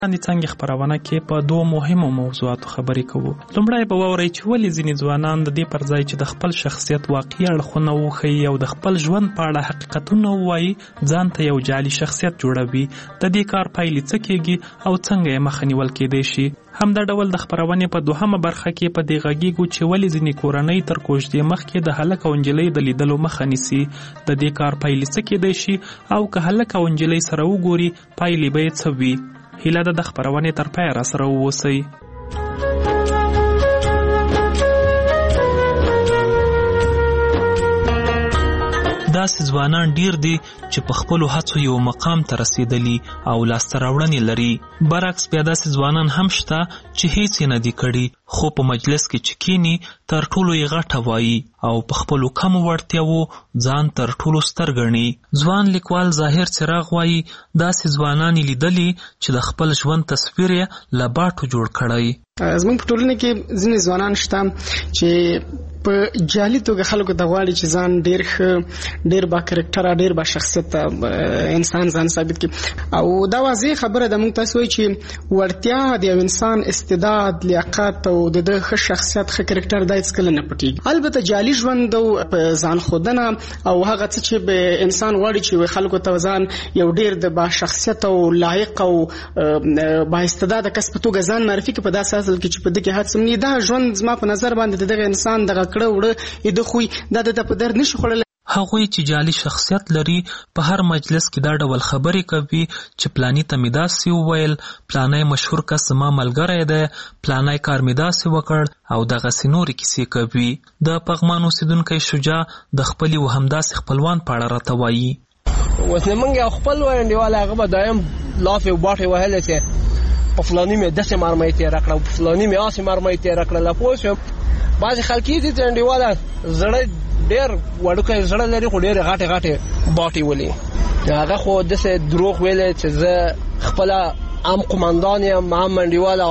د څنګه خبرونه کې په دوه مهمو موضوعاتو خبرې کوو. لومړی به واورئ چې ولې ځینې ځوانان د دې پر ځای چې د خپل شخصیت واقعي اړخونه وښیي او د خپل ژوند په اړه حقیقتونه ووایي ځان ته یو جعلي شخصیت جوړوي. د دې کار پایلې څه کېږي او څنګه یې مخه نیول کېدای شي. همدا ډول د خبرونې په دوهمه برخه کې په دې غږیږو چې ولې ځینې کورنۍ تر کوژدې مخکې د هلک او نجلۍ د لیدلو مخه نیسي. د دې کار پایلې څه کېدای شي او که هلک او نجلۍ سره وګوري پایلې به یې څه وي. هیله ده د خبرونې تر پایه راسره واوسئ. داسې ځوانان ډیر دي چې په خپلو هڅو یو مقام ته رسیدلي او لاسته راوړنې لري. برعکس بیا داسې ځوانان هم شته چې هیڅ یې نه دي کړي خو په مجلس کې چې کینی تر ټولو یې غټه وایي او په خپلو کمو وړتیاوو ځان تر ټولو ستر ګڼي. ځوان لیکوال ظاهر څراغ وایي داسې ځوانان یې لیدلي چې د خپل ژوند تصویر یې له باټو جوړ کړی. زموږ په ټولنه کې ځینې ځوانان شته چې په جعلي توګه خلکو ته غواړي چې ځان ډېر ښه، ډېر با کرکټره، ډېر با شخصیت انسان ځان ثابت کړي. او دا واضح خبره ده، موږ تاسو وایي چې وړتیا د یو انسان استعداد، لیاقت او د ښه شخصیت، ښه کرکټر دا هېڅکله نه پټېږي. البته جعلي ژوند او ځان ښودنه او هغه څه چې انسان غواړي چې خلکو ته ځان یو ډېر د با شخصیت او لایق او با استعداده کس په توګه ځان معرفي کړي، په داسې اصل کې چې په دې کې هڅه نه دا ژوند زما په نظر باندې دغه انسان دغه کړه وړه د خوې دا د په در نشي خوړل. هغوی چې جعلي شخصیت لري په هر مجلس کې دا ډول خبرې کوي چې پلانی ته مې داسې وویل، پلانی مشهور کس زما ملګری دی، پلانی کار مې داسې وکړ او دغسې نورې کیسې کوي. د پغمان اوسېدونکی شجاع د خپلې و همداسې خپلوان په اړه راته وایي. اوس زمونږ یو خپل انډیوال هغه به دایم لافې او باټې وهلې چې په فلاني مې داسې مرمۍ تېره کړه، په فلاني مې هسې مرمۍ تېره کړله. پوه شوم بعضې خلک یې دي چې انډیواله زړه ډېر وړوکی زړه لري خو ډېرې غټې غټې باټې ولي. هغه خو داسې دروغ ویلی چې زه خپله هم قمندان یم، هم انډیواله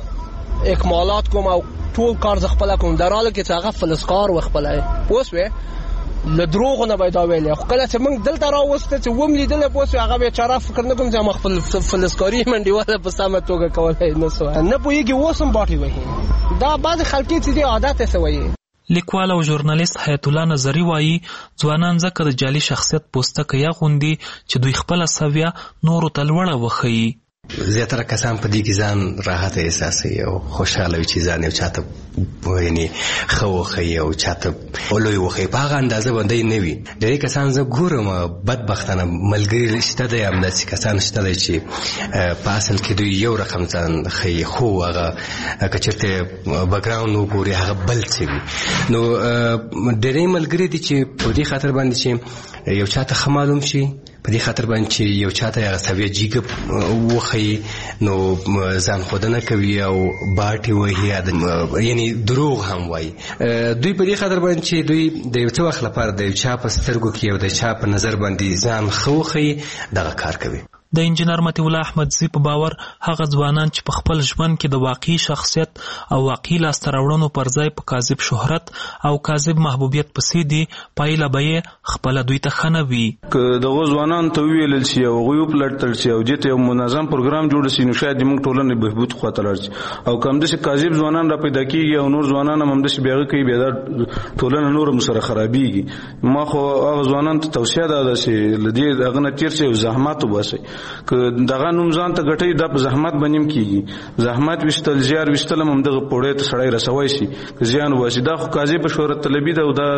اکمالات کوم او ټول کار زه خپله کوم، در حاله کې چې هغه فلسکار و خپله. پوه شوې له دروغو نه به دا ویلی. خو کله چې موږ دلته راوسته چې وم لیدلی، پوه شوې هغه بیچاره فکر نه کوم چې ما خپل فلسکاري انډیواله په سمه توګه کولی نه سوه، نه پوهېږي اوس هم باټې وهي. دا بعضې خلک چې دي عادت یې څه وایي. لیکوال او ژورنالیست حیات الله نظري وایي ځوانان ځکه د جعلي شخصیت پوستکی اغوندي چې دوی خپله سویه نورو ته لوړه وښیي. زیاتره کسان په دې کې ځان راحت احساسوي او خوشحاله وي چې ځان یو چاته یعنې ښه وښیي او چاته لوی وښیي، په هغه اندازه باندې نه وي. ډېری کسان زه ګورم بدبختانه ملګري شته دی، همداسې کسان شته دی چې په اصل کې دوی یو رقم ځان ښیي خو هغه که چېرته بکګراونډ وګوري هغه بل څه وي. نو ډېری ملګري دي چې په دې خاطر باندې چې یو چاته ښه معلوم شي، په دې خاطر باندې چې یو چاته هغه سویه جیګه وښیي، نو ځان ښودنه کوي او باټې وهي، یعنې دروغ هم وایي. دوی په دې خاطر باندې چې دوی د یو څه وخت لپاره د یو چا په سترګو کې او د چا په نظر باندې ځان ښه وښیي دغه کار کوي. د انجینر مطیع الله احمدزي په باور هغه ځوانان چې په خپل ژوند کې د واقعي شخصیت او واقعي لاسته راوړنو پر ځای په کاذب شهرت او کاذب محبوبیت پسې دي، پایله به یې خپله دوی ته ښه نه وي. که دغو ځوانانو ته وویلل شي او هغوی وپلټل شي او دې ته یو منظم پروګرام جوړ شي، نو شاید زموږ ټولنې بهبود خواته لاړ شي. او که همداسې کاذب ځوانان را پیدا کېږي او نور ځوانان هم همداسې بیا هغه کوي، بیا دا ټولنه نور هم سره خرابېږي. ما خو هغه ځوانانو ته توصیه ده چې له دې هغه نه تېر شي او زحمت وباسئ. که دغه نوم ځان ته ګټئ دا په زحمت باندې هم کېږي. زحمت ویشتل، زیار ویشتل هم همدغه پوړۍ ته سړی رسوی شي که زیان وباسي. دا خو کاذبه شهرت طلبي ده او دا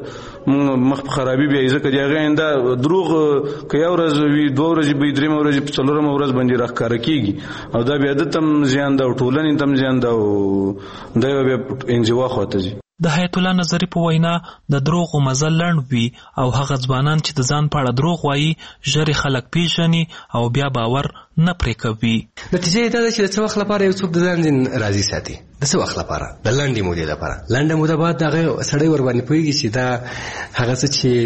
مخ په خرابي بیایي. ځکه د هغې آینده دروغ که یو ورځ وي، دوه ورځې به وي، درېیمه ورځې په څلورمه ورځ باندې راښکاره کېږي او دا بیا ده ته هم زیان ده او ټولنې ته هم زیان ده او دا یو بیا انزوا خواته ځي. د حیات الله نظري په وینا د دروغو مزل لنډ وي او هغه ځوانان چې د ځان په اړه دروغ وایي ژر خلک پیژني او بیا باور نه پرې کوي. نتیجه یې دا ده چې د څه وخت لپاره یو څوک د ځان راضي ساتي، د څه وخت لپاره، د لنډې مودې لپاره. لنډه موده بعد هغه سړی ورباندې پوهېږي چې دا هغه څه چې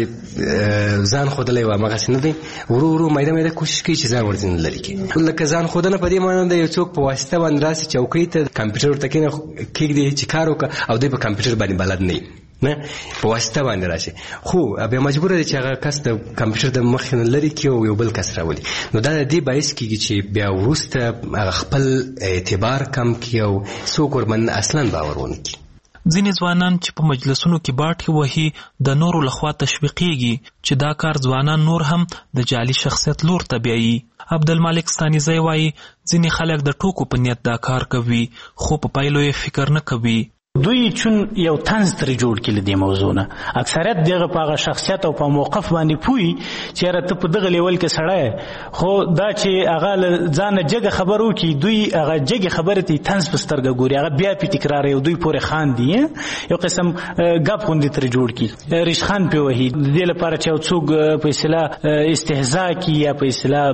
ځان ښودلی و همغسې نه دی، ورو ورو میده میده کوشش کوي چې ځان ورځینې لرې کړي. لکه ځان ښودنه په دې معنی ده یو څوک په واسطه باندې راسي چوکۍ ته کمپیوټر ورته کښېږدي چې کار وکړه او دوی په کمپیوټر باندې بلد نه وي، نه په واسطه باندې راشي، خو بیا مجبور دی چې هغه کس د کمپیوټر د مخ نه لري کې او یو بل کس راولي. نو دا د دې باعث کېږي چې بیا وروسته هغه خپل اعتبار کم کړي او څوک ورباندې اصلا باور ونه کړي. ځینې ځوانان چې په مجلسونو کې باټې وهي د نورو لخوا تشویقېږي چې دا کار ځوانان نور هم د جعلي شخصیت لور ته بیایي. عبدالمالک ستانیزی وایي ځینې خلک د ټوکو په نیت دا کار کوي خو په پایلو یې فکر نه کوي. دوی چون یو طنز ترې جوړ کړي دې موضوع نه، اکثریت دغه په هغه شخصیت او په موقف باندې پوي چې یاره ته په دغه لیول کې سړی، خو دا چې هغه له ځانه جګه خبر وکړي دوی هغه جګې خبرې ته طنز په سترګه ګوري، هغه بیا پې تکراروي او دوی پورې خاندي، یو قسم ګپ غوندې ترې جوړ کړي، ریشخند پې وهي د دې لپاره چې یو څوک په اصطلاح استهزا کړي یا په اصطلاح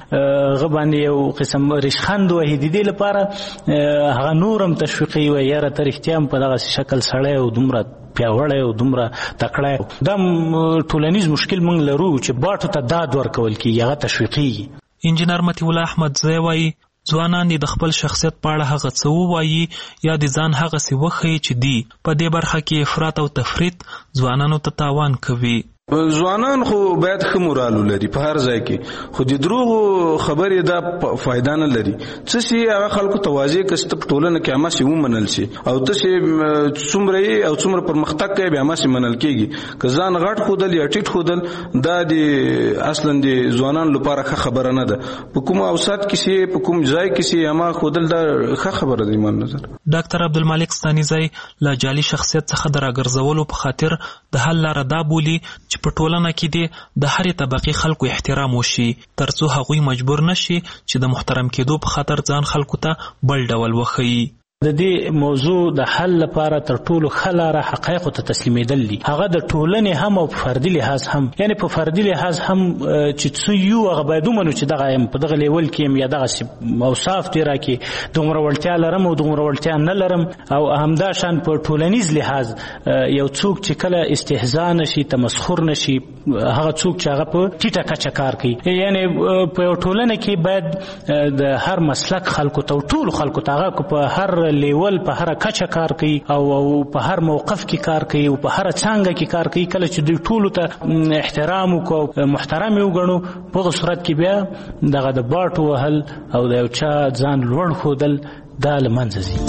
هغه باندې یو قسم ریشخند وهي، د دې لپاره هغه نور هم تشویقوي وایي یاره ته رښتیا په دغه شکل سړی او دومره پیاوړی او دومره تکړی. دا ټولنیز مشکل موږ لرو چې باټو ته داد ورکول کېږي، هغه تشویقېږي. انجینر مطیع الله احمدزی وایي ځوانان د خپل شخصیت په اړه هغه څه ووایي یا د ځان هغسې وښیي چې دی په دې برخه کې افراط او تفریط ځوانانو ته تاوان کوي. ځوانان خو باید ښه مورال ولري په هر ځای کې، خو د دروغو خبرې دا فایده نه لري. څه شي هغه خلکو ته واضح کړه چې په ټولنه کې هماسې ومنل شي او ته چې څومره یې او څومره پرمختګ کوي بیا هماسې منل کېږي. که ځان غټ ښودل یا ټیټ ښودل دا د اصلا د ځوانانو لپاره ښه خبره نه ده. په کوم اوسط کې سي په کوم ځای کې سي هما ښودل دا ښه خبره ده ایمان نظر. ډاکټر عبدالمالک ستانیزی له جعلي شخصیت څخه د راګرځولو په خاطر د حل لاره دا بولي چې په ټولنه کې د هرې طبقې خلکو احترام وشي ترڅو هغوی مجبور نشي چې د محترم کېدو په خاطر ځان خلکو ته بل ډول وښیي. د دې موضوع د حل لپاره تر ټولو ښه لاره حقایقو ته تسلیمېدل دي، هغه د ټولنې هم او په فردي لحاظ هم، یعنی په فردي لحاظ هم چې څه یو هغه باید ومنو چې دغه یم په دغه لیول کې یم یا دغسې اوصاف دې راکړي دومره وړتیا لرم او دومره وړتیا نه لرم، او همدا شان په ټولنیز لحاظ یو څوک چې کله استهزا نشي تمسخر نشي، هغه څوک چې هغه په ټیټه کچه کار کوي، یعنی په یو ټولنه کې باید د هر مسلک خلکو ته او ټولو خلکو ته هغه په هر لیول په هر کچه کار کوي او په هر موقف کې کار کوي او په هر څانګه کې کار کوي، کله چې دوی ټولو ته احترام وکړو محترم وګڼو په هغه صورت کې بیا دغه د باټو وهل او د یو چا ځان لوړ ښودل دا له منځه ځي.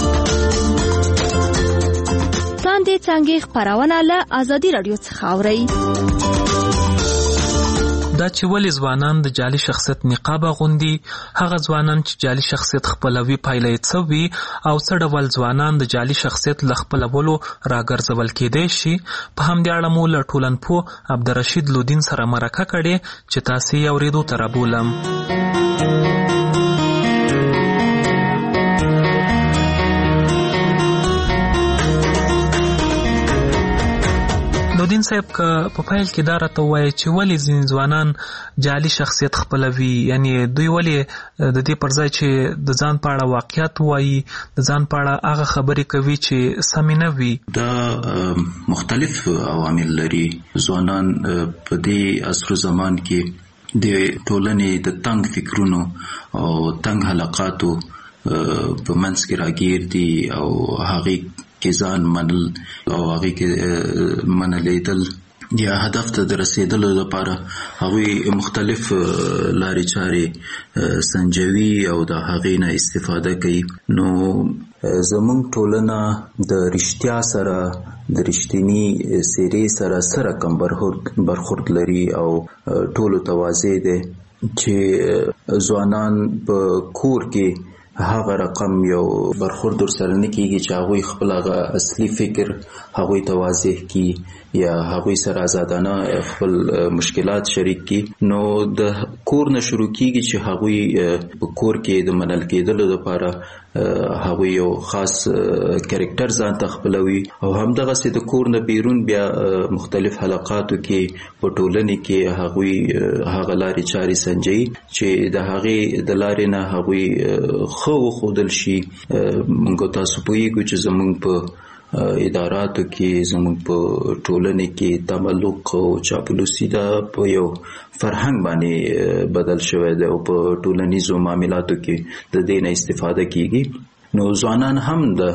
لاندې څانګې خپرونه له ازادي راډیو څخه اورئ. دا چې ولې ځوانان د جعلي شخصیت نقاب اغوندي، هغه ځوانان چې جعلي شخصیت خپلوي پایله یې څه وي او څه ډول ځوانان د جعلي شخصیت له خپلولو راګرځول کېدی شي، په همدې اړه مو له ټولنپوه عبدالرشید لودین سره مرکه کړې چې تاسې یې اورېدو ته رابولم. لودین صاحب که په پیل کې دا راته ووایي چې ولې ځینې ځوانان جعلي شخصیت خپلوي، یعنی دوی ولې د دې پر ځای چې د ځان په اړه واقعیت وایي د ځان په اړه هغه خبرې کوي چې سمې نه وي؟ دا مختلف عوامل لري. ځوانان په دې عصر زمان کې د ټولنې د تنگ فکرونو او تنگ حلقاتو په منځ کې راګیر دي او هغې کې ځان منل او هغې کې منلیدل یا هدف ته د رسیدلو لپاره هغوی مختلف لارې چارې سنجوي او د هغې نه استفاده کوي. نو زموږ ټولنه د رښتیا سره د رښتینی څېرې سره کم برخورد لري او ټولو ته واضح دی چې ځوانان په کور کې هغه رقم یو برخورد سره نه کېږي چې هغوی خپل هغه اصلي فکر هغوی ته واضح کی یا هغوی سره آزادانه خپل مشکلات شریک کی. نو د کور نه شروع کېږي چې هغوی په کور کې د منل کېدلو لپاره هغوی یو خاص کرکټر ځان ته خپلوي او همدغسې د کور نه بیرون بیا مختلف حلقاتو کې په ټولنې کې هغوی هغه لارې چارې سنجوي چې د هغې د لارې نه هغوی ښه وښودل شي. موږ تاسو پوهیږو چې زموږ په اداراتو کې زموږ په ټولنې کې تملق او چاپلوسي دا په یو فرهنګ باندې بدل شوی دی او په ټولنیزو معاملاتو کې د دې نه استفاده کیږي. نو ځوانان هم د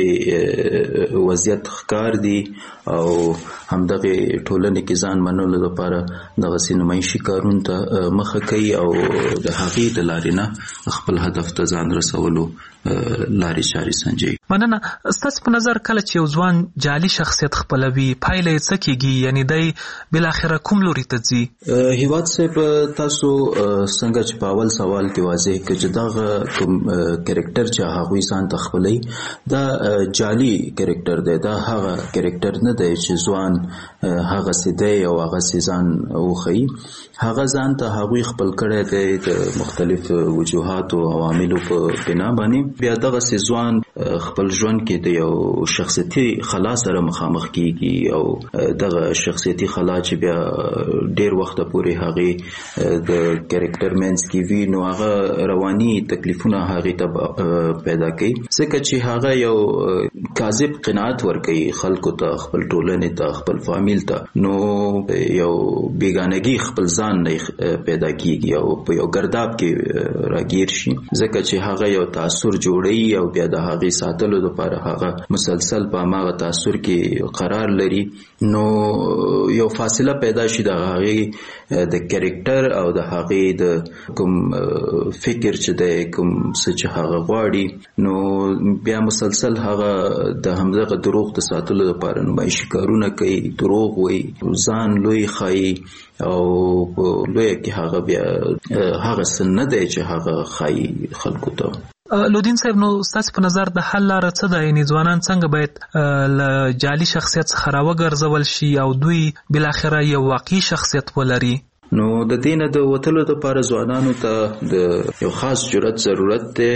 همدغه وضعیت ښکار دي او همدغه ټولنې کې ځان منلو لپاره دغه سینمایي کارونو ته مخه کوي او د هغې د لارې نه خپل هدف ته ځان رسولو لارې چارې سنجوي. مننه. ستاسو په نظر کله چې یو ځوان جعلي شخصیت خپلوي پایله یې څه کیږي؟ یعنی دی بالاخره کوم لوري ته ځي؟ هیواد صاحب تاسو څنګه چې په اول سوال کې واضح کړ چې دغه کوم کریکټر چې هغوی ځان ته خپلوي دا جعلي کریکټر دی، دا هغه کریکټر نه دی چې ځوان هغسې دی او هغسې ځان وښیي. هغه ځان ته هغوی خپل کړی دی د مختلف وجوهاتو او عواملو په بنا باندې. بیا دغسې ځوان خپل ژوند کې د یو شخصیتي خلا سره مخامخ کیږي او دغه شخصیتي خلا چې بیا ډیر وخت پورې هغه د کریکټر مینس کې وي نو هغه رواني تکلیفونه هغه ته پیدا کوي، ځکه چې هغه یو کاذب قناعت ورکوي خلکو ته، خپل ټولنې ته، خپل فامیل ته. نو یو بیگانګي خپل ځان نه پیدا کیږي او په یو ګرداب کې راګیر شي، ځکه چې هغه یو تاثر جوړي او بیا د هغې ساتلو لپاره هغه مسلسل په هماغه تاثر کې قرار لري. نو یو فاصله پیدا شي د هغې د کریکټر او د هغې د کوم فکر چې دی، کوم څه چې هغه غواړي، نو بیا مسلسل هغه د همدغه دروغ د ساتلو لپاره نمایشي کارونه کوي، دروغ وایي، ځان لوی ښایي او په لویه کې هغه بیا هغه څه نه دی چې هغه ښایي خلکو ته. لودین صاحب، نو ستاسو په نظر د حل لاره څه ده؟ یعنې ځوانان څنګه باید له جعلي شخصیت څخه راوګرځول شي او دوی بالاخره یو واقعي شخصیت ولري؟ نو د دې نه د وتلو لپاره ځوانانو ته د یو خاص جرأت ضرورت دی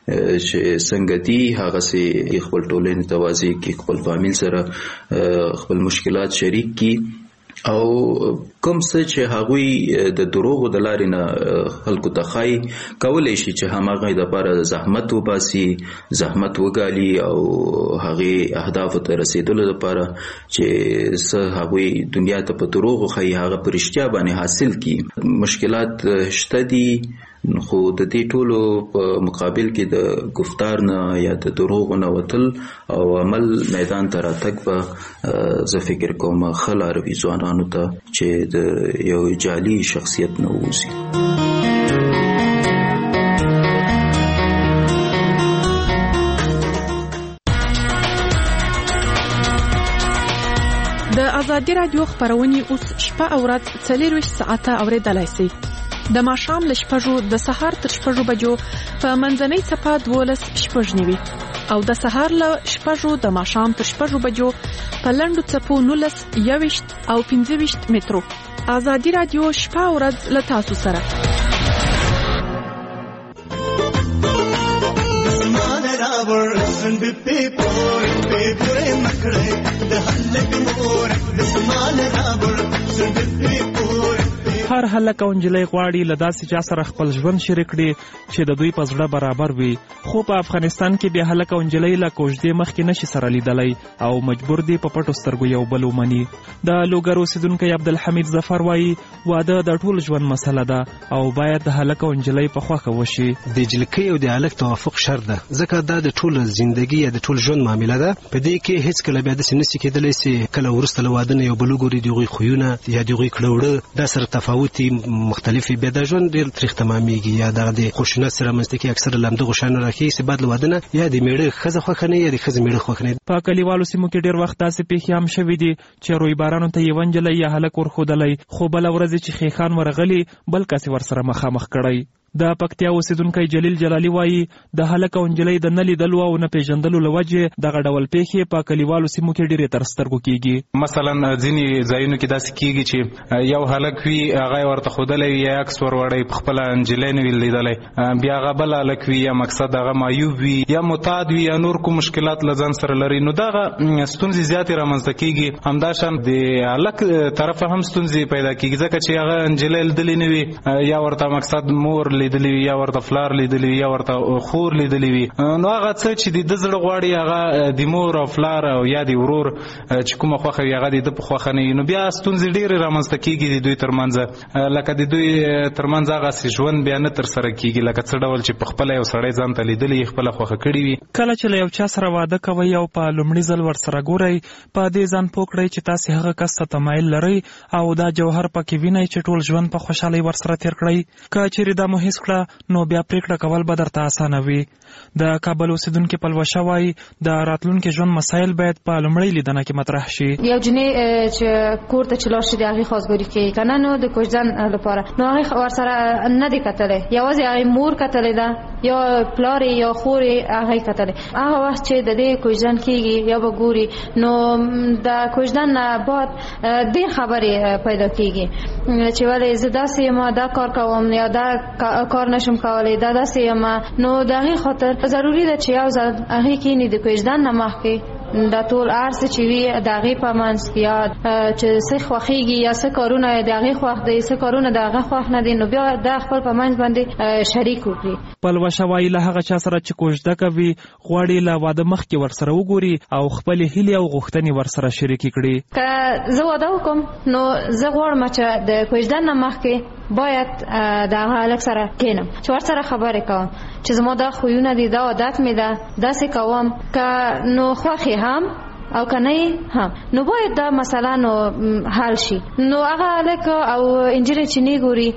چې څنګه دي هغسې خپل ټولنې ته واضح کړي، خپل فامیل سره خپل مشکلات شریک کړي او کوم څه چې هغوی د دروغو د لارې نه خلکو ته ښایي کولی شي چې هماغه دپاره زحمت وباسي، زحمت وګالي او هغې اهدافو ته رسېدلو لپاره چې څه هغوی دنیا ته په دروغو ښایي هغه په رښتیا باندې حاصل کړي. مشکلات شته دي، خو د دې ټولو په مقابل کې د گفتار نه یا د دروغو نه وتل او عمل میدان ته راتګ به زه فکر کوم ښه لاره وي ځوانانو ته چې د یو جعلي شخصیت نه ووځي. د ازادي راډیو خبرونه اوس شپه او ورځ 24 ساعته اوریدلای شئ. د ماښام له 6 د سهار تر 6 بجو په منځنۍ صفه 12:09 او د سهار له 6 د ماښام تر 6 بجو په لنډو څپو 19 21 او 25 مترو. ازادي راډیو شپه او ورځ له تاسو سره. هر هلک او نجلۍ غواړي له داسې چا سره خپل ژوند شریک کړي چې د دوی په زړه برابر وي، خو په افغانستان کې بیا هلک او نجلۍ له کوژدې مخکې نشي سره لیدلی او مجبور دي په پټو سترګو یو بل ومني. د لوګر اوسیدونکی عبدالحمید ظفر وایي واده د ټول ژوند مسله ده او باید د هلک او نجلۍ په خوښه وشي. د جلکۍ او د هلک توافق شرط ده، ځکه دا د ټول زندګي یا د ټول ژوند معامله ده. په دې کې هیڅ کله بیا داسې نشي کېدلی چې کله وروسته له واده نه یو بل وګوري د هغوی خویونه یا د هغوی کړه وړه دا سره تفاوتي مختلفي بیا د ژوند ډېر تریخ تمامېږي یا دغه د خشونت سره منځته کې اکثره له همدغو شیانو راښیي چې بعد له واده نه یا د میړه ښځه خوښه نه یا د ښځې میړه خوښ نه. په کلیوالو سیمو کې ډېر وخت داسې پیښې هم شوي دي چې رویبارانو ته یوه نجلۍ یا هلک ورښودلی، خو بله ورځ چې خیخان ورغلي بل کس یې ورسره مخامخ کړی. د پکتیا اوسیدونکی جلیل جلالي وایي د هلک او نجلۍ د نه لیدلو او نه پیژندلو له وجې دغه ډول پیښې په کلیوالو سیمو کې ډېرې تر سترګو کېږي. مثلا ځینې ځایونو کې داسې کېږي چې یو هلک وي هغه یې ورته ښودلی وي یا عکس وروړی پخپله نجلۍ نه وي لیدلی، بیا هغه بل هلک وي یا مقصد هغه معیوب وي یا معتاد وي یا نور کوم مشکلات له ځان سره لري، نو دغه ستونزې زیاتې رامنځته کېږي. همداشان د هلک طرفه هم ستونزې پیدا کېږي ځکه چې هغه نجلۍ لیدلې نه وي یا ورته مقصد مور لیدلی وي یا ورته فلار لیدلی وي یا ورته خور لیدلی وي نو هغه څه چې د زړه غواړي هغه د مور او فلار او یا د ورور چې کومه خوښه وي هغه د په خوښه نه وي نو بیا ستونزې ډېرې رامنځته کېږي د دوی ترمنځ لکه د دوی ترمنځ هغه ژوند بیا نه ترسره کېږي لکه څه ډول چې په خپله یو سړی ځان ته لیدلی خپله خوښه کړې وي. کله چې له یو چا سره واده کوئ او په لومړي ځل ورسره ګورئ په دې ځان پوه کړئ چې تاسې هغه کس ته تمایل لرئ او دا جوهر پکې وینئ چې ټول ژوند په خوشحالۍ ورسره تېر کړئ. که چیرې دا مو حس کړه نو بیا پرېکړه کول به درته اسانه وي. د کابل اوسیدونکي پلوشه وایي د راتلونکي ژوند مسایل باید په لومړۍ لیدنه کې مطرح شي. یو جنۍ چې کور ته چې لاړ شي د هغې خواستګاري کوي که نه نو د کوژدن لپاره نو هغې ورسره نه دی کتلی یوازې هغې مور کتلی ده یا پلارې یا خورې هغې کتلی هغه وخت چې د دې کوژدن کېږي یا به ګوري نو د کوژدن نه بعد ډېر خبرې پیدا کېږي چې ولې زه داسې یم دا کار کوم یا دا کار نشم کولی دا داسې یم نو د هغې خاطر ضروري ده چې یو ځل هغې کښېني د کوژدن نه مخکې دا ټول ارس چې وي د هغې په منځ کې یا چې څه خوښېږي یا څه کارونه د هغې خوښ دی څه کارونه د هغه خوښ نه دي نو بیا دا خپل په منځ باندې شریک وکړي. پلوشه وایي له هغه چا سره چې کوژده کوي غواړي له واده مخکې ورسره وګوري او خپلې هیلې او غوښتنې ورسره شریکې کړي. که زه واده وکړم نو زه غواړم چې د کوژدن نه مخکې باید د هغه هلک سره کښېنم چې ورسره خبرې کوم چې زما دا خویونه دي دا عادت مې ده داسې کوم که نو خوښ هم او که نه هم نو باید دا مسله نو حل شي. نو هغه هلک او نجلۍ چې نه ګوري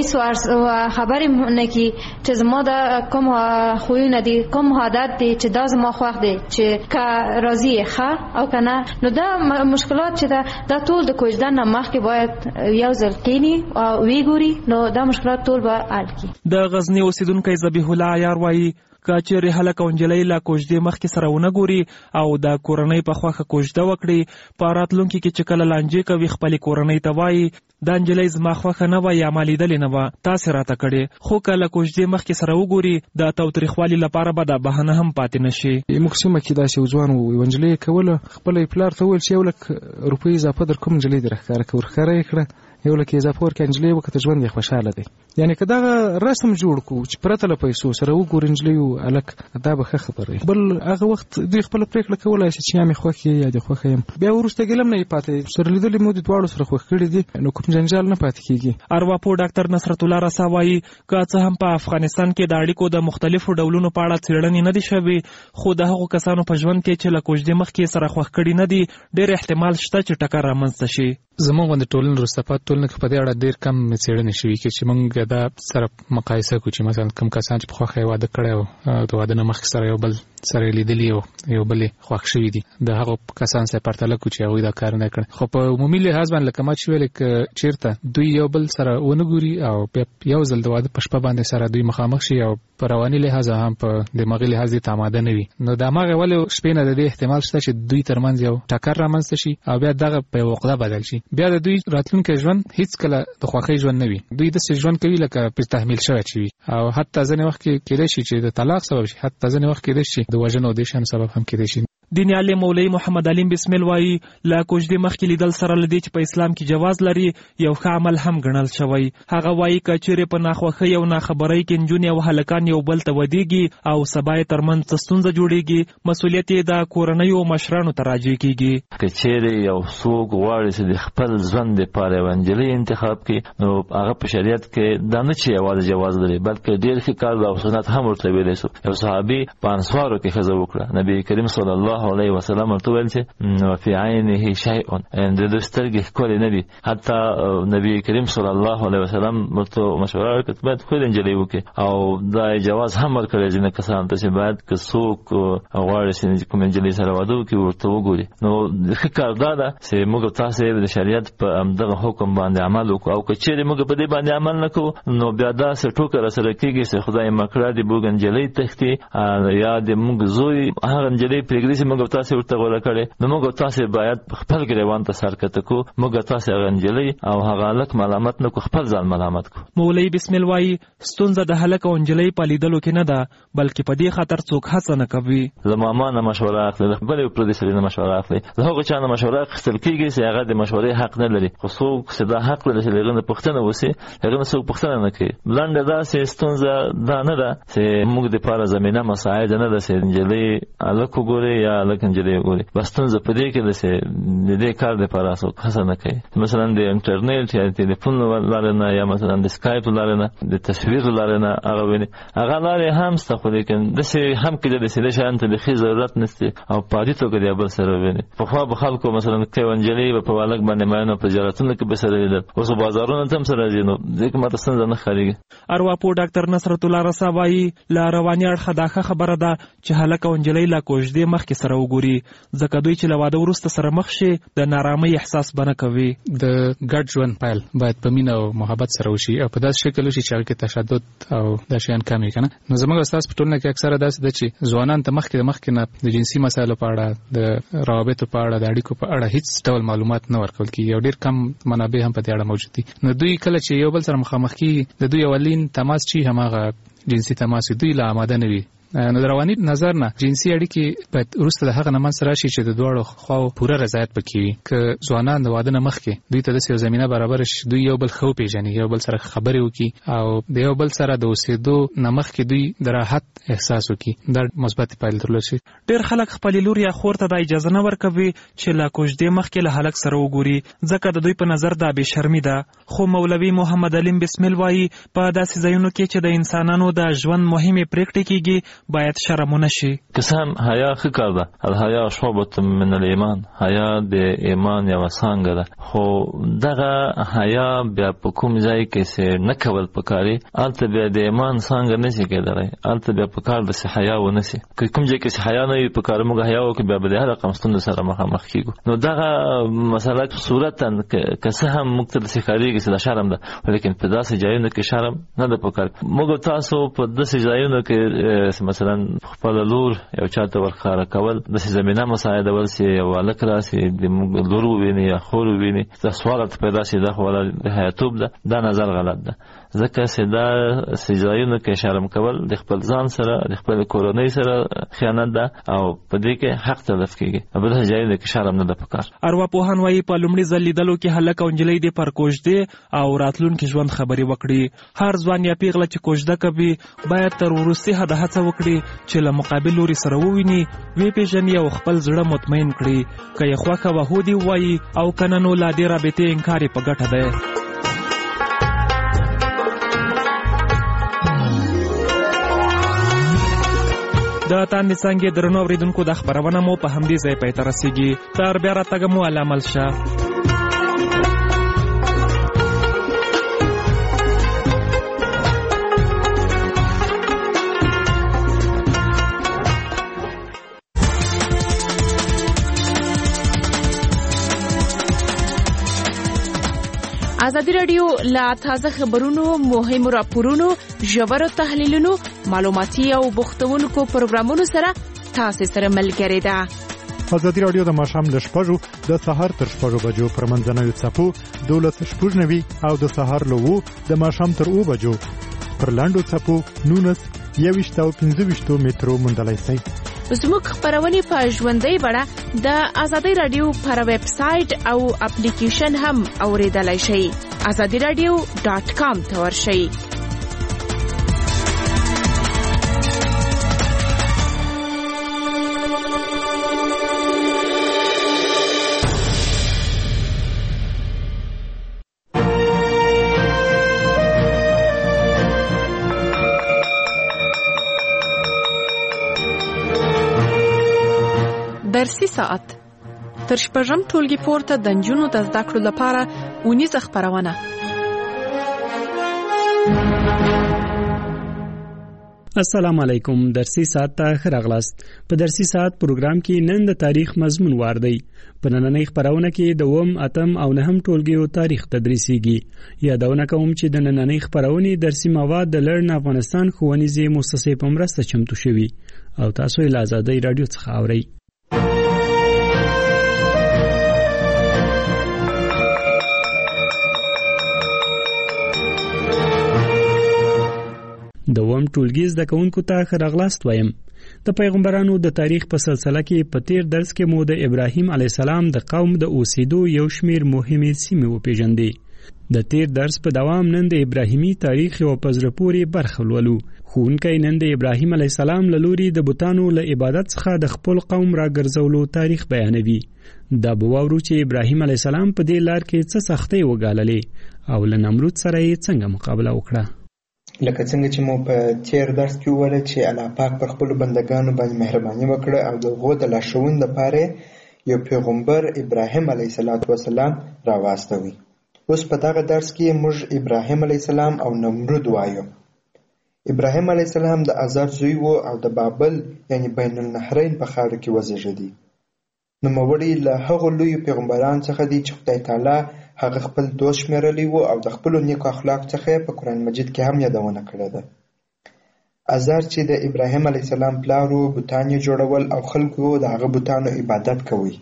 هېڅ خبرې نه کوي چې زما دا کوم خویونه دي کوم عادت دی چې دا زما خوښ دی چې که راضي یې ښه او که نه نو دا مشکلات چې دا ټول د کوژدن نه مخکې باید یو ځل کښېني او ویې ګوري نو دا مشکلات ټول به حل کړي. د غزني اوسیدونکی ذبیح الله عیار وایي که چیرې هلک او نجلۍ له کوژدې مخکې سره ونه ګوري او د کورنۍ په خوښه کوژده وکړي په راتلونکي کې چې کله لانجې کوي خپلې کورنۍ ته وایي دا نجلۍ زما خوښه نه وه یا ما لیدلې نه وه تاسې راته کړې خو که له کوژدې مخکې سره وګوري د تاوتریخوالي لپاره به دا بهانه هم پاتې نه شي. موږ سیمه کې داسې یو ځوان و یوه نجلۍ یې کوله خپله یې پلار ته وویل چې 1 لک روپۍ اضافه در کوم نجلۍ دې راښکاره کړه ورښکاره یې کړه 1 لک اضافه ورکړه نجلۍ وکړه ژوند یې خوشحاله دی. یعنې که دغه رسم جوړ کړو چې پرته له پیسو سره وګوري نجلۍ او هلک دا به ښه خبره وي. بل هغه وخت دوی خپله پرېکړه کولی شي چې یا مې خوښ یې یا دې خوښه یم بیا وروسته ګیله هم نه یې پاتې سره لیدلې مو د دواړو سره خوښ کړي دي نو کوم جنجال نه پاتې کېږي. ارواپوه ډاکټر نصرت الله رسا وایي که څه هم په افغانستان کې د اړیکو د مختلفو ډولونو په اړه څېړنې نه دي شوي خو د هغو کسانو په ژوند کې چې له کوژدې مخکې سره خوښ کړي نه دي ډېر احتمال شته چې ټکر رامنځته شي. زموږ غوندې ټولنې وروسته پاتې ټولنه کې په دې اړه ډېر کم څېړنې شوي چې موږ دا سره مقایسه کړو چې مثلا کوم کسان چې په خوښه یې واده کړی او د واده نه مخکې سره یو بل سره یې لیدلي او یو بل یې خوښ شوي دي د هغو کسان سره پرتله کړو چې هغوی دا کار نه کړی. خو په عمومي لحاظ باندې لکه ما چې ویلې که چېرته دوی یو بل سره ونه ګوري او بیا یو ځل د واده په شپه باندې سره دوی مخامخ شي او په رواني لحاظ هم په دماغي لحاظ دې ته آماده نه وي نو د هماغې ولې شپې نه د دې احتمال شته چې دوی ترمنځ یو ټکر رامنځته شي او بیا دغه په یوه عقده بدل شي بیا د دوی راتلونکی ژوند هیڅکله د خوښۍ ژوند نه وي. دوی داسې ژوند کوي لکه پرې تحمیل شوی چې وي او حتی ځینې وخت کې کېدای شي چې د طلاق سبب شي حتی ځینې وخت کېدای شي د وژنې او دې شیانو سبب هم کېدای شي. دیني عالم مولوي محمد علیم بسمل وایي له کوژدې مخکې لیدل سره له دې چې په اسلام کې جواز لري یو ښه عمل هم ګڼل شوی. هغه وایي که چیرې په ناخوښۍ او ناخبرۍ کې نجونې او هلکان یو بل ته ودېږي او سبا یې ترمنځ څه ستونزه جوړېږي مسؤلیت یې د کورنیو مشرانو ته راجع کېږي. که چیرې یو څوک غواړي چې د خپل ژوند دپاره یوه نجلۍ انتخاب کړي نو هغه په شریعت کې دا نه چې یوازې جواز لري بلکې ډېر ښه کار او سنت هم ورته ویلی شو. یو صحابي په انصارو کې ښځه وکړه نبي کریم صلی الله علیه وسلم ورته ویل چې وفي عینه شیء د دوی سترګې ښکلې نه دي حتی نبي کریم صلی الله علیه وسلم ورته مشوره ورکړه چې باید ښکلې نجلۍ وکړي او دا جواز هم ورکړی ځینې کسانو ته چې باید که څوک غواړي چې کومې نجلۍ سره واده وکړي ورته وګوري. نو ښه کار دا ده چې موږ تاسې د شریعت په همدغه حکم باندې عمل وکړو او که چیرې موږ په دې باندې عمل نه کوو نو بیا داسې ټوکه راسره کېږي چې خدای مکړه د موږ نجلۍ تښتي یا د موږ زوی هغه نجلۍ پرېږدي چې موږ تاسو ورته غوړه کړي نو موږ تاسو باید خپل ګریوان ته سر کته کو موږ تاسو غنجلي او هغه لک ملامت نه کو خپل ځان ملامت کو. مولوی بسم الله وايي ستونزه د هلک او انجلۍ په لیدلو کې نه ده بلکې په دې خاطر څوک هڅه نه کوي. زموږ نه مشوره اخلي بلې پر دې سره نه مشوره اخلي له هغه چا نه مشوره اخیستل کیږي چې هغه د مشورې حق نه لري خو څوک چې دا حق لري چې هغه پوښتنه وسی هغه څوک پوښتنه نه کوي. بلند دا چې ستونزه دا نه ده چې موږ د پاره زمينه مساعد نه ده چې انجلۍ الک وګوري یا الک انجلۍ وګوري بس ستونزه په دې کې ده چې د دې کار د پاره څوک هڅه نه کوي. مثلا د انټرنیټ یا ټلیفون لارنه یا مثلا د سکایپ لارنه د تصویر لارنه هغه ویني هغه لارې هم ست خو لیکن د څه هم کې د څه شان ته د خي ضرورت نشته او پاري توګه دی بل سره ویني په خوا به خلکو مثلا کې انجلۍ په والک باندې مانو په جراتونه کې به سره لیدل اوس بازارونه تم سره دینو ځکه ماته څنګه نه خاريږي. ارواپو ډاکټر نصرت الله رسا وايي لا رواني اړه داخه خبره ده چې هلک او انجلۍ لا کوژدې مخ کې سره وګوري ځکه دوی چې لواده ورسته سره مخ شي د نارامۍ احساس بنه کوي. د ګډ ژوند پایل باید په مینه او محبت سره وشي او په داسې شکل وشي چې هغه تشدد او د شیان کمی کنه. نو زموږ استاد په ټولنه کې اکثره داسې ده چې ځوانان ته مخکې نه د جنسي مسایلو په اړه د روابطو په اړه د اړیکو په اړه هیڅ ډول معلومات نه ورکول کیږي او ډیر کم منابع هم په دې اړه موجود دي. نو دوی کله چې یو بل سره مخامخ کیږي د دوی اولین تماس چې هماغه جنسي تماس دوی لا آماده نه وي. نو رواني نظر نه جنسي اړیکې باید وروسته د هغه نه منځ راشي چې د دواړو خواو پوره رضایت پکې وي. که ځوانان د واده نه مخکې دوی ته داسې یو زمینه برابر شي دوی یو بل ښه وپېژني یو بل سره خبرې وکړي او د یو بل سره د اوسېدو نه مخکې دوی د راحت احساس وکړي دا مثبت پایلې درلود شي. ډېر خلک خپلې لور یا خور ته دا اجازه نه ورکوي چې له کوژدې مخکې له هلک سره وګوري ځکه د دوی په نظر دا بېشرمي ده. خو مولوي محمد علیم بسمل وایي په داسې ځایونو کې چې د انسانانو د ژوند مهمې پرېکړې کېږي باید شرمونه شي. قسم حیا ښه کار ده الحیا شعبة من الایمان حیا د ایمان یوه څانګه ده خو دغه حیا بیا په کوم ځای کې چې نه کول پکاري هلته بیا د ایمان څانګه نشي کېدلی هلته بیا پکار ده چې حیا ونشي که کوم ځای کې چې حیا نه وي پکار موږ حیا وکړو بیا به د هر رقم ستونزو سره مخامخ کېږو. نو دغه مسله صورتا که څه هم موږ ته داسې ښکارېږي چې دا شرم ده لیکن په داسې ځایونو کې شرم نه ده پکار. موږ تاسو په داسې ځایونو کې مثلا خپل لور یو چاته ورخاره کول د زمينه مساعدول چې یو الک راسي د لور ویني یا خور ویني دا سوال پیدا شي دا خو د حیاتوب ده دا نظر غلط ده ځکه چې دا سجایونو کې شرم کول د خپل ځان سره د خپل کورنۍ سره خیانت ده او په دې کې حق تلف کیږي په دې ځایونو کې شرم نه ده پکار. ارواپوهان وايي په لومړي ځل لیدلو کې هلک او انجلۍ د پر کوژدې او راتلونکي ژوند خبري وکړي. هر ځوان یا پیغله چې کوژده کوي باید تر وروستي حد هڅه وکړي چې له مقابل لوري سره وویني وی پیژني او خپل زړه مطمئن کړي که یې خوښه وه هو دې ووایي او که نه نو لا دې رابطې انکار یې په ګټه دی. د تاندې څانګې درنو اورېدونکو د خپرونه مو په همدې ځای پای ته رسېږي. تر بیا راتګه مو الله مل شه. ازادي رادیو لا تازه خبرونو مهمو راپورونو ژورو تحلیلونو معلوماتي او بوختونکو پروګرامونو سره تاسو سره ملګری ده. ازادي رادیو د ماښام ل 6:00 د سحر تر 6:00 بجو پر منځنوي څپو 12:90 او د سحر له 2 د ماښام تر 2 بجو پر لاندو څپو 19:25 مترو مندلای شي. زموږ خبرونه په ژوندۍ بڼه د ازادي رادیو پر ویب سټ او اپلیکیشن هم اوریدلای شئ. azadiradio.com ته ورشئ. درسي ساعت تر شپږم ټولګي پورته د نجونو د زده کړو لپاره اونیزه خپرونه. السلام علیکم. درسي ساعت ته ښه راغلاست. په درسي ساعت پروګرام کې نن د تاریخ مضمون واردی. په نننۍ خپرونه کې د 8 او 9 ټولګیو تاریخ تدریسیږي. یادونه کوم چې د نننۍ خپرونې درسي مواد د لړن افغانستان ښوونیزې مؤسسې په مرسته چمتو شوي او تاسو یې له آزادۍ رادیو څخه اورئ. دوم ټولګي زده کوونکو ته ښه راغلاست وایم. د پیغمبرانو د تاریخ په سلسله کې په تیر درس کې مو د ابراهیم علیه السلام د قوم د اوسېدو یو شمیر مهمې سیمې وپېژندې. د تیر درس په دوام نن د ابراهیمي تاریخ یو په زړه پورې برخه لولو. ښوونکی نن د ابراهیم علیه السلام له لوري د بتانو له عبادت څخه د خپل قوم راګرځولو تاریخ بیانوي. دا به واورو چې ابراهیم علیه السلام په دې لار کې څه سختۍ وګاللې او له نمرود سره یې څنګه مقابله وکړه. لکه څنګه چې مو په تیر درس کې وویل چې الله پاک پر خپلو بندګانو باندې مهرباني وکړه او د هغو د لارښوونې دپاره یو پیغمبر ابراهیم علیه السلام راواستوي. اوس په دغه درس کې موږ ابراهیم علیه السلام او نمرود وایو. ابراهیم علیه السلام د آزار زوی و او د بابل یعنی بین النهرین په خاوره کې وزیږېدی. نوموړی له هغو لویو پیغمبرانو څخه دی چې خدای تعالی هغه خپل دوست شمیرلی و او د خپلو نیکو اخلاق څخه په قرآن مجید کې هم یادونه کړې ده. آزار چې د ابراهیم علیه السلام پلار و، بوتان یې جوړول او خلکو د هغه بوتانو عبادت کوي.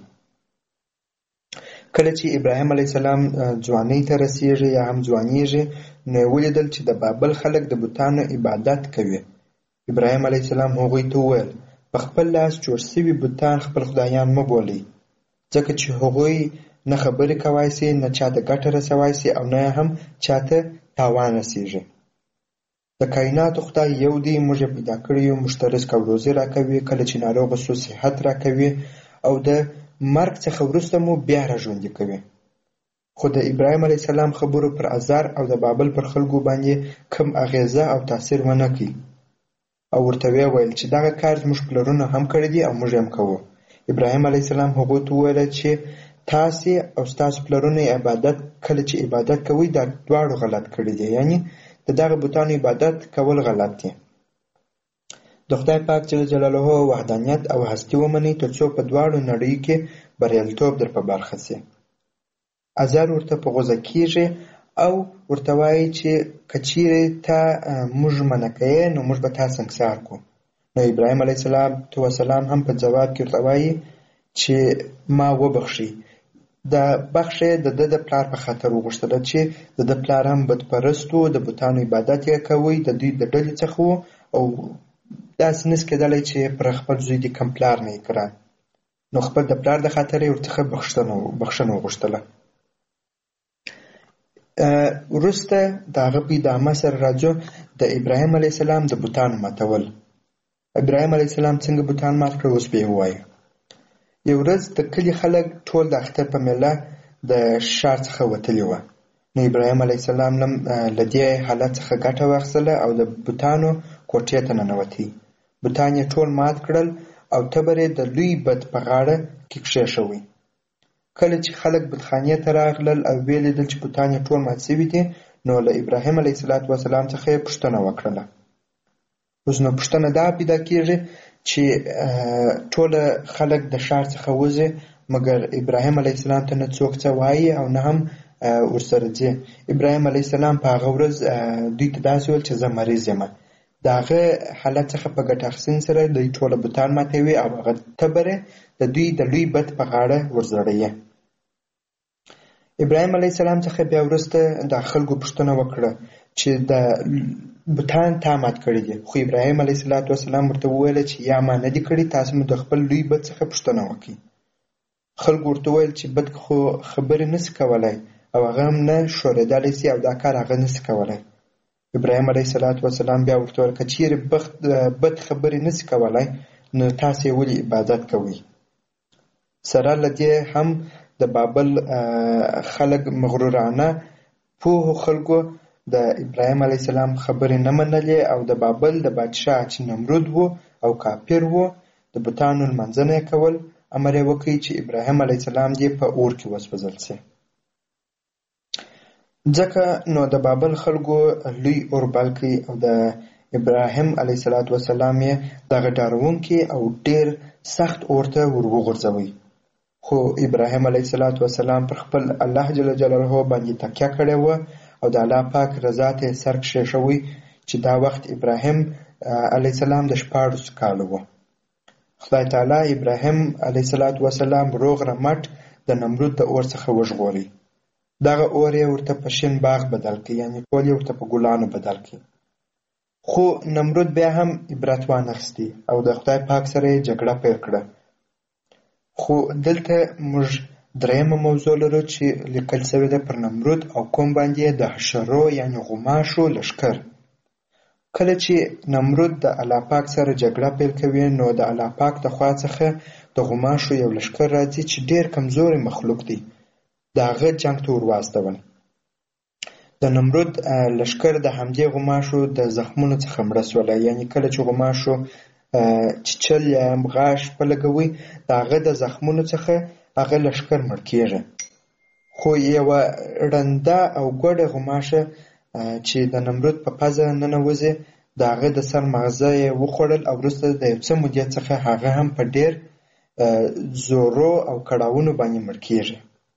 کله چې ابراهیم علیه السلام ځوانۍ ته رسیږي یا هم ځوانیږي نو یې ولیدل چې د بابل خلک د بوتانو عبادت کوي. ابراهیم علیه السلام هغوی ته وویل په خپل لاس جوړ شوي بوتان خپل خدایان مه بولئ، ځکه چې هغوی نه خبرې کوای سي، نه چاته ګټه رسوای سي او نه هم چاته تاوان رسیږي. د کائناتو خدای یو دی، موږ یې پیدا کړی یو، موږ ته رزق او روزي راکوي، کله چې ناروغه سو صحت راکوي او د مرګ څخه وروسته مو بیا راژوندي کوي. خو د ابراهیم علیه السلام خبرو پر آزار او د بابل پر خلکو باندې کم اغیزه او تاثیر ونه کړي او ورته ویې ویل چې دغه کار زموږ پلرونو هم کړی دی او موږ هم کوو. ابراهیم علیه السلام هغوی ته وویل چې تاسې او ستاسو پلرونه عبادت کله چې عبادت کوئ دا دواړو غلط کړي دي، یعنی د دغه بوتانو عبادت کول غلط دي. د خدای پاک جل جلاله وحدانیت او هستی ومنئ تر څو په دواړو نړیو کې بریالیتوب در په برخه سي. آزار ورته په غوسه کیږي او ورته وایي چې که چیرې تا موږ منع کوې نو موږ به تا سنګسار کړو. نو ابراهیم علیه السلام هم په جواب کې ورته وایي چې ما وبخښئ. د بخښه د پلار په خاطر وغوښتله چې د پلار هم بدپرست و، د بوتانو عبادت یې کوي، د دوی د ډلې څخه و او داسې نس کېدلی چې پر خپل زوی د کم پلار نه یې کړه. نو خپل د پلار د خاطر یې ورڅخه بخښنه وغوښتله. وروسته د هغه په ادامه سره راځو د ابراهیم علیه السلام د بوتانو ماتول. ابراهیم علیه السلام څنګه بوتان مات کړل اوس به یې ووایو. یو ورځ د کلي خلک ټول د اختر په میله د ښار څخه وتلي وه. نو ابراهیم علیه السلام له دې حالت څخه ګټه واخیستله او د بوتانو کوټې ته ننوتی. بوتان یې ټول مات کړل او تبر یې د لوی بت په غاړه کې کښېښوی. کله چې خلک بتخانې ته راغلل او ویې لیدل چې بوتان یې ټول مات شوي دي نو له ابراهیم علیه السلام څخه یې پوښتنه وکړله. اوس نو پوښتنه دا پیدا کېږي چې ټوله خلک د ښار څخه وځي مګر ابراهیم علیه السلام ته نه څوک څه وایي او نه هم ورسره ځي. ابراهیم علیه السلام په هغه ورځ دوی ته داسې ویل چې زه مریض یم. د هغه حالت څخه په ګټه اخیستنې سره دوی ټوله بوتان ماتوي او هغه تبره د دوی د لوی بت په غاړه ورزړوي. ابراهیم علیه السلام څخه بیا وروسته د خلکو پوښتنه وکړه چې د بوتان تا مات کړي دي. خو ابراهیم علیه السلام ورته وویل چې یا ما نه دي کړي، تاسو مو د خپل لوی بت څخه پوښتنه وکړئ. خلکو ورته وویل چې بت خو خبرې نسي کولی او هغه هم نه ښورېدلی سي او دا کار هغه نسي کولی. ابراهیم علیه السلام بیا ورته وویل که چیرې بت خبرې نسي کولی نو تاسو یې ولې عبادت کوئ. سره له دې هم د بابل خلک مغرورانه پوهو خلکو د ابراهیم علیه السلام خبرې نه منلې او د بابل د بادشاه چې نمرود و او کافر و د بوتانو لمانځنه یې کول. امر یې وکړي چې ابراهیم علیه السلام دې په اور کې وسوځل شي. ځکه نو د بابل خلکو لوی اور بل کړي او د ابراهیم علیه السلام یې دغه ډارونکي او ډېر سخت اور ته ور وغورځوي. خو ابراهیم علیه السلام پر خپل الله جل جلاله باندې تکیه کړې وه او د الله پاک رضا ته سر کښېښوی چې دا وخت ابراهیم علیه السلام د 14 کالو و. خدای تعالی ابراهیم علیه السلام روغ رمټ د نمرود د اور څخه وژغوري. دغه اور یې ورته په شین باغ بدل کړي، یعنی ټول یې ورته په ګلانو بدل کړي. خو نمرود بیا هم عبرت وانخستی او د خدای پاک سره جګړه پیل کړه. خو دلته موږ درېیمه موضوع لرو چې لیکل شوې ده پر نمرود او قوم باندې د حشرو یعنې غوماشو لښکر. کله چې نمرود د الله پاک سره جګړه پیل کوي نو د الله پاک د خوا څخه د غوماشو یو لښکر راځي چې ډېر کمزوري مخلوق دی، د هغه جنګ ته ور واستول. د نمرود لښکر د همدې غوماشو د زخمونو څخه مړه سوله، یعنې کله چې غوماشو چیچل یا غاښ په لګوي د هغه د زخمونو څخه هغه لښکر مړ کېږي. خو یوه ړنده او ګوډه غوماشه چې د نمرود په پزه ننوځي د هغه د سر مغزه یې وخوړل او وروسته د یو څه مودې څخه هغه هم په ډېر زورو او کړاوونو باندې مړ کېږي.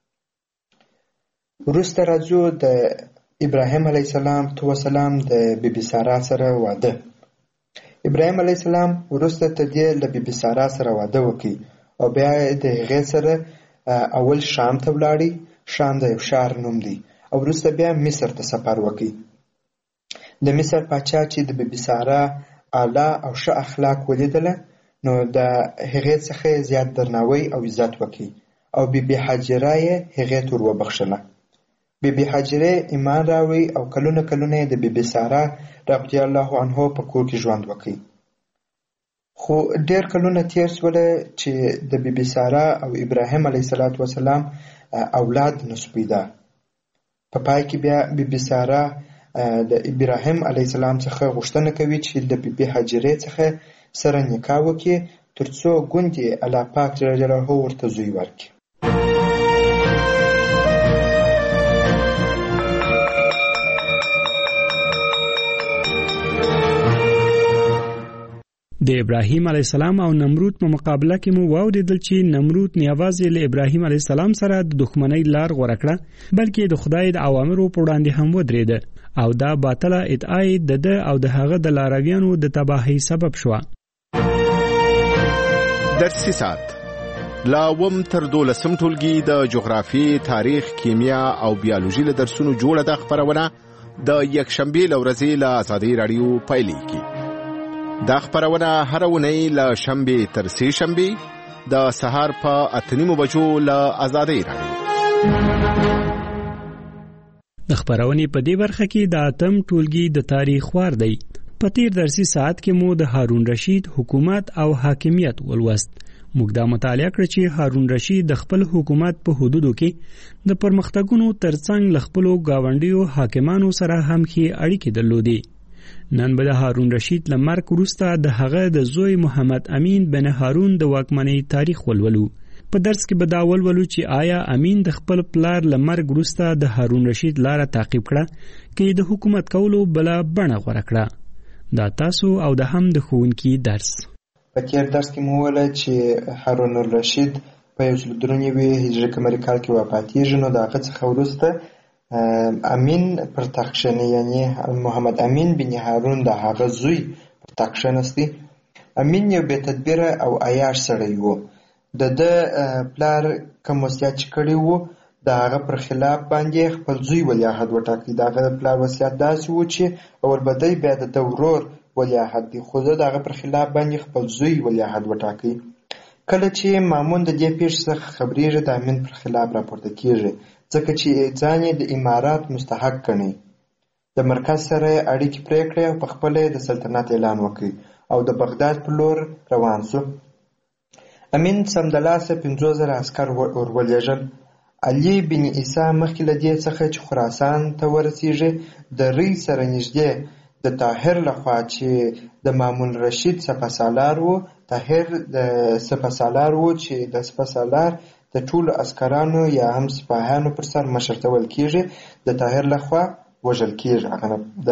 وروسته راځو د ابراهیم علیه السلام د بیبي سارا سره واده. ابراهیم علیه السلام وروسته ته دې له بیبي سارا سره واده وکړي او بیا د هغې سره اول شام ته ولاړی. شام د یو ښار نوم دی او وروسته بیا مصر ته سفر وکړي. د مصر پاچا چې د بیبي سارا اعلی او ښه اخلاق ولیدله نو د هغې څخه زیات درناوی او عزت وکړي او بیبي حاجره یې هغې ته ور وبخښله. بیبي حاجره ایمان راوړی او کلونه یې د بیبي سارا رضی الله عنها په کور کې ژوند وکړي. خو ډېر کلونه تیر شوله چې د بیبي سارا او ابراهیم علیه السلام اولاد نشو پیدا. په پای کې بیا بیبي سارا د ابراهیم علیه السلام څخه غوښتنه کوي چې د بیبي حاجرې څخه سره نکاح وکړي ترڅو ګوندې الله پاک جل جلاله ورته زوی ورکړي. د ابراهیم علیه السلام او نمرود په مقابله کې مو واوریدل چې نمرود نه یوازې له ابراهیم علیه السلام سره د دښمنۍ لار غوره کړه بلکې د خدای د اوامرو په وړاندې هم ودرېده او دا باطله ادعا د ده او د هغه د لارویانو د تباهۍ سبب شوه. درسي ساعت لا وم تر 12 ټولګي د جغرافي، تاریخ، کیمیا او بیولوژي له درسونو جوړه د خبرونه د یکشنبه لورځي له آزادۍ رادیو پایلیږي. دا خبرونه هر ونی له شنبه تر سه شنبه د سهار په 8:30 بجو له آزادۍ رادیو. د خبرونې په دې برخه کې د اتم ټولګي د تاریخ وار دی. په تیر درسي ساعت کې مو د هارون رشید حکومت او حاکمیت ولوست. موږ دا مطالعه کړ چې هارون رشید د خپل حکومت په حدودو کې د پرمختګونو ترڅنګ ل خپل گاونډیو حاکمانو سره هم ښې اړیکې درلودې. نن به د هارون رشید له مرګ وروسته د هغه د زوی محمد امین بن هارون د واکمنۍ تاریخ ولولو. په درس کې به دا ولولو چې آیا امین د خپل پلار له مرګ وروسته د هارون رشید لاره تعقیب کړه کې د حکومت کولو بله بڼه غوره کړه. دا تاسو او د هم د ښوونکي درس. په تیر درس کې مو وویل چې هارون الرشید په 13 هجري قمري کال کې وفاتېږي نو د هغه څخه وروسته امین پر تخت کښېني، یعنې محمد امین بن هارون د هغه زوی پر تخت کښېنستی. امین یو بې تدبیره او عیاش سړی و. د ده پلار کوم وصیت چې کړی و د هغه پر خلاف باندې خپل زوی ولیعهد وټاکي. د هغه پلار وصیت داسې و چې اول به دی بیا د ده ورور ولیعهد دی، خو د هغه پر خلاف باندې خپل زوی ولیعهد وټاکي. کله چې مامون د دې پیښې څخه خبرېږي د امین پر خلاف راپورته کېږي ځکه چې ځان یې د امارات مستحق ګڼي. د مرکز سره اړیکې پرې کړې او په خپله د سلطنت اعلان وکړي او د بغداد په لور روان شو. امین سمدلاسه 50,000 عسکر ورولېږل. علي بن عیسی مخکې له دې څخه چې خراسان ته ورسېږي د ری سره نږدې د طاهر لخوا چې د مامون رشید سپهسالار و، طاهر د سپهسالار و چې د سپهسالار د ټولو عسکرانو یا هم سپاهیانو پر سر مشرتول کېږي د طاهر لخوا وژل کېږي، د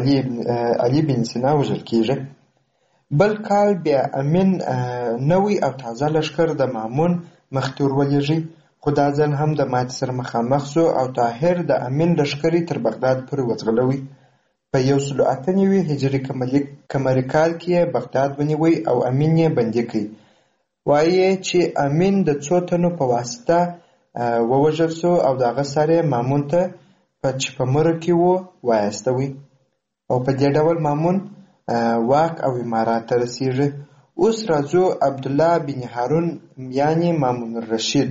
علي بن سینا وژل کېږي. بل کال بیا امین نوی او تازه لښکر د مامون مخې ته ورولېږي، خو دا ځل هم د ماتې سره مخامخ شو او طاهر د امین لښکرې تر بغداد پورې وځغلوي. په 198 هجري قمري کال کې یې بغداد ونیوی او امین یې بندي کړي. وایي چې امین د څو تنو په واسطه ووژل شو او د هغه سر یې مامون ته چې په مره کې و وایستوي او په دې ډول مامون واک او امارات ته رسیږي. اوس راځو عبدالله بن هارون یعنی مامون الرشید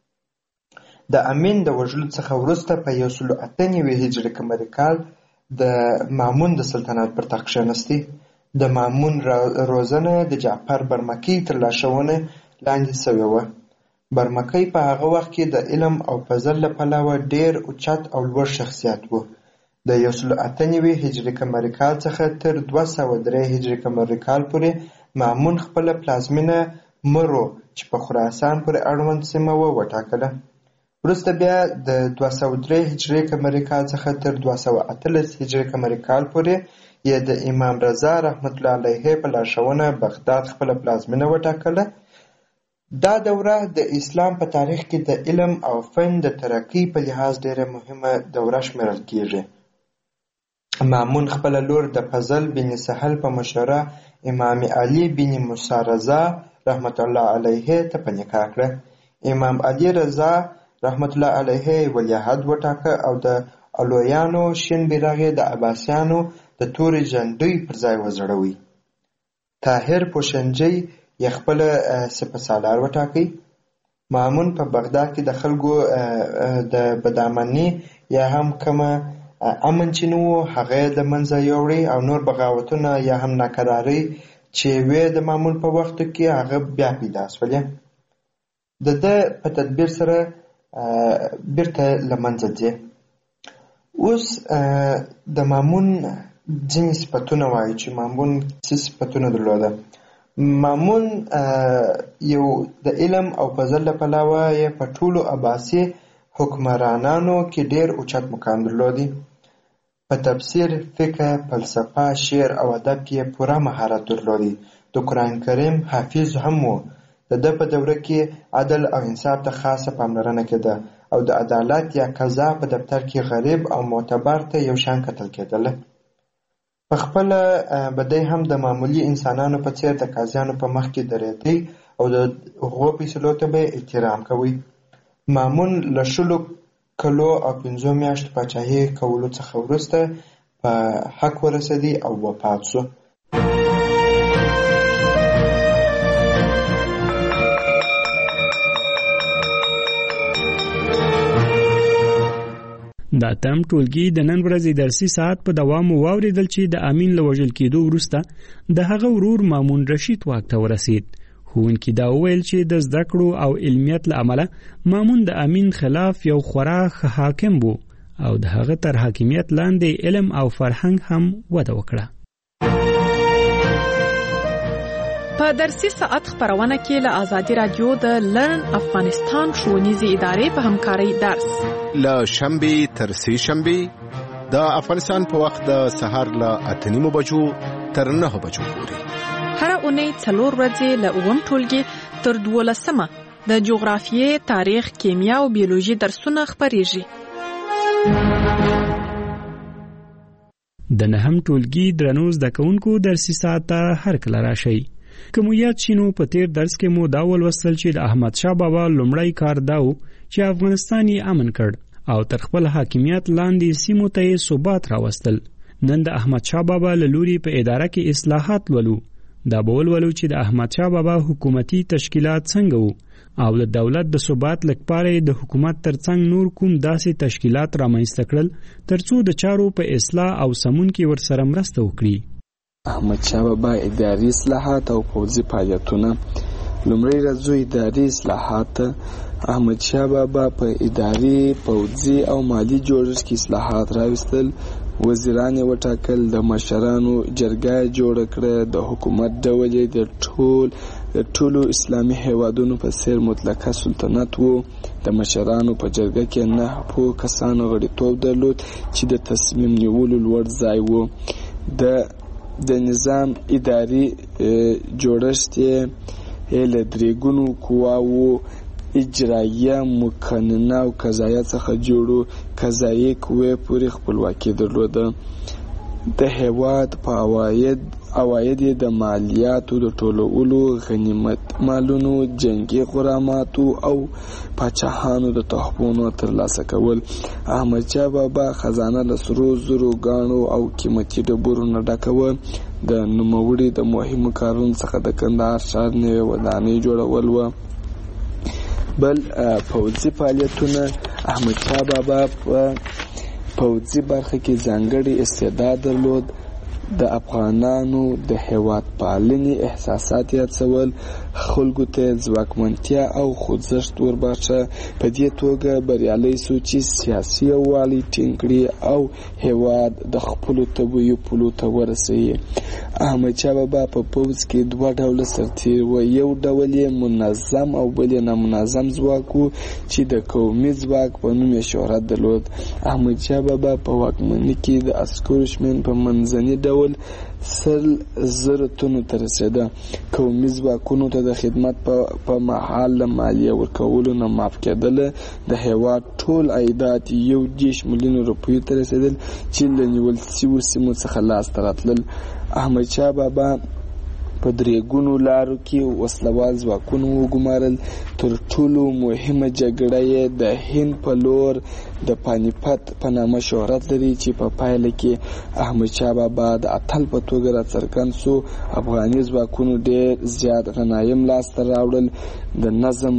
د امین د وژلو څخه وروسته په 198 هجري قمري کال د مامون د سلطنت پر تخت کښېنستی. د مامون روزنه د جعفر برمکی تر لارښوونې لاندې سوې وه. برمکی په هغه وخت کې د علم او فضل له پلوه ډېر اوچت او لوړ شخصیت و. د 198 هجري قمري کال څخه تر 203 هجري قمري کال پورې مامون خپله پلازمینه مرو چې په خراسان پورې اړوند سیمه وټاکله. وروسته بیا د 203 هجري قمري کال څخه تر 218 هجري قمري کال پورې یې د امام رضا رحمت الله علیه په لارښوونه بغداد خپله پلازمینه وټاکله. دا دوره د اسلام په تاریخ کې د علم او فن د ترقۍ په لحاظ ډېره مهمه دوره شمیرل کیږي. مامون خپله لور د فضل بن سهل په مشوره امام علي بن موسی رضا رحمت الله علیه ته په نکاح کړه. امام علي رضا رحمت الله علیه ولیعهد وټاکه او د علویانو شین بیرغ د عباسیانو د تورې جنډۍ پر ځای وځړوي. طاهر پوشنجي یې خپله سپهسالار وټاکئ. مامون په بغداد کې د خلکو د بدامني یا هم کومه امن چې نه و هغه یې له منځه یوړی او نور بغاوتونه یا هم ناکرارۍ چې وې د مامون په وخت کې هغه بیا پیدا شولې. د ده په تدبیر سره بیرته له منځه ځي. اوس د مامون ځینې صفتونه وایي چې مامون څه صفتونه درلوده. مامون یو د علم او فضل له پلوه یې په ټولو عباسي حکمرانانو کې ډېر اوچت مقام درلودی. په تفسیر، فقه، فلسفه، شعر او ادب کې پوره مهارت درلودی. د قرآن کریم حافظ هم و. د ده په دوره کې عدل او انصاف ته خاصه پاملرنه کېده او د عدالت یا قضا په دفتر کې غریب او معتبر ته یو شان کتل کېدله. په خپله به دی هم د معمولي انسانانو په څېر د قاضیانو په مخ کې درېدی او د هغو فیصلو ته به احترام کوي. مامون له 10 کلو او 5 میاشتو پاچاهي کولو څخه وروسته په حق ورسېدی او وفات شو. دا تم ټولګي د نن ورځې درسي ساعت په دوام واوریدل چې د امین له وژل کېدو وروسته د هغه ورور مامون رشید واک ته ورسید. ښوونکي دا وویل چې د زده کړو او علمیت له امله مامون د امین خلاف یو خورا ښه حاکم و او د هغه تر حاکمیت لاندې علم او فرهنګ هم وده وکړه. په درسي ساعت خبرونه کې له آزادي رادیو د لرن افغانستان ښوونیزې ادارې په همکارۍ درس له شنبې تر سې شنبې د افغانستان په وخت د سهار له 8:30 بجو تر 9 بجو پورې. هر اونۍ 4 ورځې له 9 ټولګي تر 12 د جغرافیې، تاریخ، کیمیا او بیولوژي درسونه خبرېږي. د 9 ټولګي درنو زده کوونکو درسي ساعت ته هر کله راشئ. که مو یاد شي نو په تیر درس کې مو دا ولوستل چې د احمد شاه بابا لومړی کار دا و چې افغانستان یې امن کړ او تر خپل حاکمیت لاندې سیمو ته یې ثبات راوستل. نن د احمد شاه بابا له لوري په اداره کې اصلاحات ولو. دا به ولولو چې د احمد شاه بابا حکومتي تشکیلات څنګه وو او د دولت د ثبات لپاره د حکومت ترڅنګ نور کوم داسې تشکیلات رامنځته کړل ترڅو د چارو په اصلاح او سمون کې ورسره مرسته وکړي. احمد شاه بابا اداري اصلاحات او پوځي فعالیتونه. لومړی راځو اداري اصلاحات. احمد شاه بابا په اداري، پوځي او مالی جوړښت کې اصلاحات راوستل. وزیران یې وټاکل، د مشرانو جرګه جوړه کړه، د حکومت ډول یې د ټولو اسلامي هیوادونو په څیر مطلقه سلطنت و. د مشرانو په جرګه کې 9 کسانو غړیتوب درلود چې د تصمیم نیولو لوړ ځای و. د نظام اداري جوړښت یې له 3 ګونو قواوو اجرائیه، مقننه او قضایه څخه جوړو. قضایي قوې پورې خپلواکي درلوده. د هیواد په عواید د مالیاتو د ټولولو، غنیمت مالونو، جنگي غراماتو او پاچاهانو د تحفونو ترلاسه کول. احمد شاه بابا خزانه له سرو زرو، ګاڼو او قیمتي ډبرو نه ډکه وه. د نوموړي د مهمو کارونو څخه د کندهار ښار نوې ودانۍ جوړول و. بل پوځي فعالیتونه. احمدشاه بابا په پوځي برخه کې ځانګړي استعداد درلود. د افغانانو د هیواد پالنې احساسات یې هڅول، خلکو ته ځواکمنتیا او خوځښت ورباښه. په دې توګه بریالی سو چې سیاسي یووالی ټینګ کړي او هیواد د خپلو طبیعي پولو ته ورسوي. احمدشاه بابا په پوځ کې دوه ډوله سرتیر و. یو ډول یې منظم او بل یې نامنظم ځواک و چې د قومي ځواک په نوم یې شهرت درلود. احمدشاه بابا په واکمنۍ کې د عسکرو شمېر په منځني ډول 100,000 تنو ته رسېده. قومي ځواکونو ته د خدمت په مهال له مالیه ورکولو نه معاف کېدله. د هیواد ټول عایدات 1 میلیون روپیو ته رسېدل چې له نیول شویو سیمو څخه لاسته راتلل. احمدشاه بابا په 3 ګونو لارو کې وسلوال ځواکونه وګمارل. تر ټولو مهمه جګړه یې د هند په لور د پانیپت په نامه شهرت لري چې په پایله کې احمدشاه بابا د اتل په توګه راڅرګند سو. افغاني ځواکونو ډېر زیات غنایم لاسته راوړل. د نظم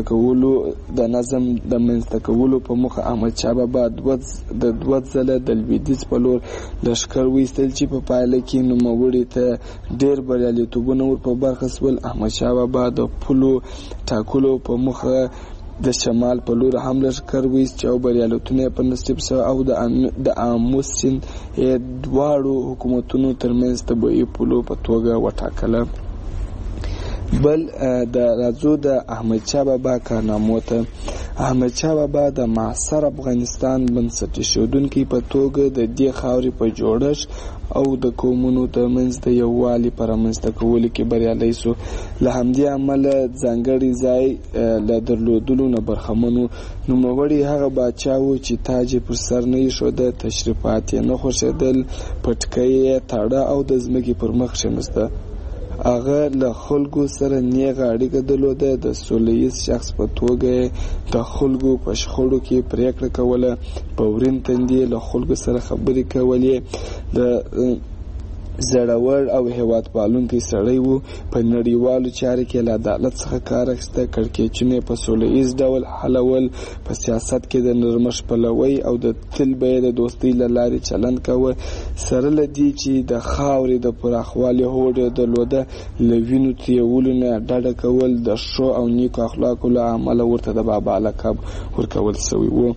د منځته کولو په موخه احمدشاه بابا د 2 ځله د لویدیځ په لور لښکر وایستل چې په پایله کې نوموړي ته ډېر بریالیتوبونه ور په برخه سول. احمدشاه بابا د پولو ټاکلو په موخه د شمال په لور هم لښکر وایست او بریالیتونه په نصیب سو او د آمو سیند دواړو حکومتونو ترمنځ طبیعي پولو په توګه وټاکله. بل د راځو د احمدشاه بابا کارنامو ته. احمدشاه بابا د معاصر افغانستان بنسټ ایښودونکي په توګه د دې خاورې په جوړښت او د قومونو ترمنځ د یووالي په رامنځته کولو کې بریالی سو. له همدې امله ځانګړی ځای له درلودلو نه برخمن و. نوموړی هغه باچا و چې تاج یې پر سر نه ایښوده، تشریفات یې نه خوښېدل، پټکۍ یې تاړه او د ځمکې پر مخ کښېنسته. هغه له خلکو سره نیغه اړیکه درلوده. د سوله ییز شخص په توګه د خلکو په شخړو کې پریکړه کوله. په ورین تندي له خلکو سره خبرې کولې. د زړور او هیواد پالونکی سړی و. په نړیوالو چارو کې له عدالت څخه کار اخیسته. کړکېچونه په سوله ییز ډول حلول. په سیاست کې د نرمښت پلوی او د تل به د دوستۍ له لارې چلند کوه. سره له دې چې د خاورې د پراخوالي هوډ یې درلوده، له وینو تویولو نه ډډه کول. د ښو او نیکو اخلاقو له امله ورته د بابا لقب ورکول شوی و.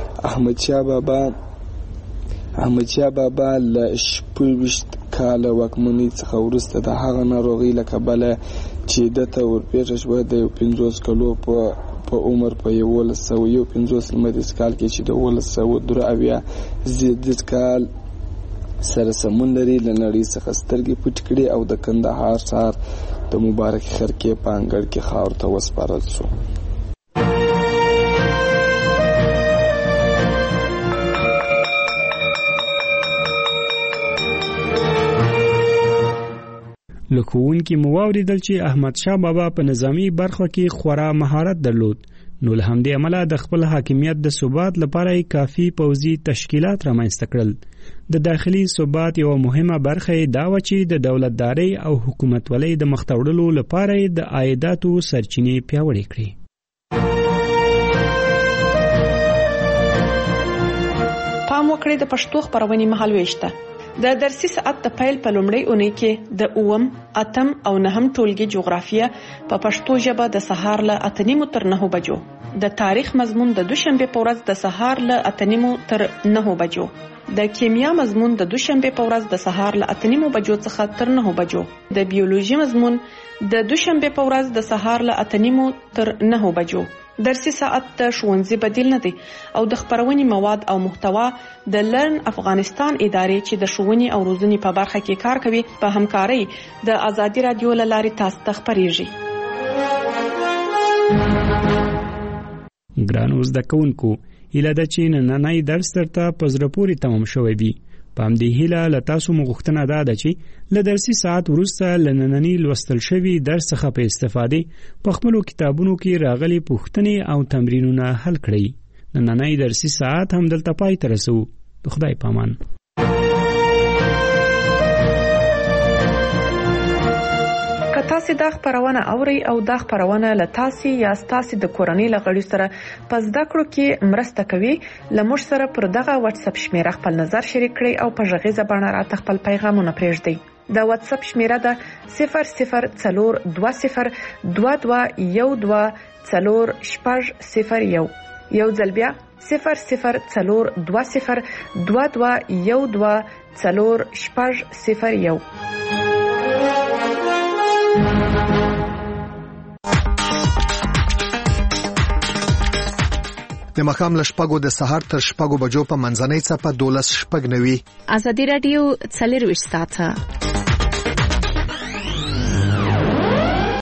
احمدشاه بابا له 26 کاله واکمنۍ څخه وروسته د هغه ناروغۍ له کبله چې دته ورپېښه شوه د 50 کالو په عمر په 1151 کال کې چې د 1173 زیږدیز کال سره سمون لري، له نړۍ څخه سترګې پټې کړې او د کندهار ښار د مبارک خرکې په انګړ کې خاورو ته وسپارل شو. له ښوونکي مو واورېدل چې احمدشاه بابا په نظامي برخه کې خورا مهارت درلود. نو له همدې امله د خپل حاکمیت د ثبات لپاره کافي پوځي تشکیلات رامنځته کړل. د داخلي ثبات یو مهمه برخه دا و چې د دولتدارۍ او حکومتولۍ د مخته وړلو لپاره د عایداتو سرچینې پیاوړې کړې. پام وکړئ د پښتو خبرونې مهالويشته. د درسي ساعت د پیل په لومړۍ اونۍ کې د 8م، 8م او 9م ټولګي جغرافیه په پښتو ژبه د سهار له 8:30 تر 9 بجو، د تاریخ مضمون د دوشنبه په ورځ د سهار له 8:30 تر 9 بجو، د کیمیا مضمون د دوشنبه په ورځ د سهار له 8:30 بجو څخه تر 9 بجو، د بیولوژي مضمون د دوشنبه په ورځ د سهار له 8:30 تر 9 بجو. درسي ساعت د ښوونځي بدیل نه دی او د خبرونې مواد او محتوا د لرن افغانستان ادارې چې د ښوونې او روزنې په برخه کې کار کوي په همکارۍ د ازادي رادیو له لارې تاسو ته خبرېږي. ګرانو زده کوونکو، هیله ده چې نننی درس درته په زړه پورې تمام شوی وي. په همدې هیله له تاسو مو غوښتنه ده چې له درسي ساعت وروسته له ننني لوستل شوي درس څخه په استفادې په خپلو کتابونو کې راغلي پوښتنې او تمرینونه حل کړئ. نننی درسي ساعت هم دلته پای ته رسو. د خدای په امان. تاسو د خبرونه اوري او د خبرونه له تاسو یا تاسو د کورنۍ لغړي سره پس د کړو کې مرسته کوي لمر سره پر دغه واتس اپ شمیره خپل نظر شریک کړئ او په ژغې زبانه راته خپل پیغامونه پرېږدئ د واتس اپ شمیره ده 002012124001 یو ځل بیا 002012124001 د مخام لشپګو د سهار تر شپګو بجو په منځنۍ څپه 12:09 ازادي رادیو 24 ساعته